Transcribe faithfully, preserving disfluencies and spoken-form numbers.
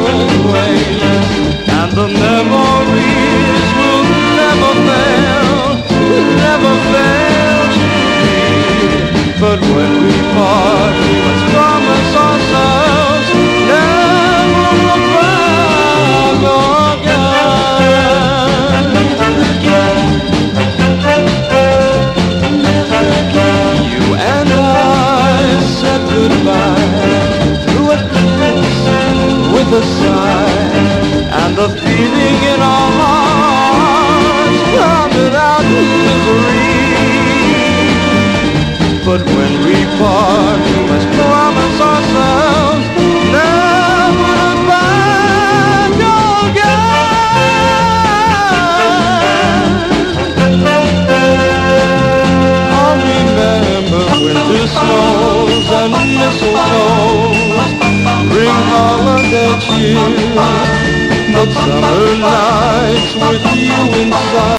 away, and the memories will never fail, never fail to me. But when we part, we must promise ourselves never look back again. You and I said goodbye through a kiss with a sigh, and the feeling in our hearts drowned out misery. But when we part, we must promise ourselves never look back again. I'll remember winter snows and mistletoes bring holiday cheer, but summer nights with you inside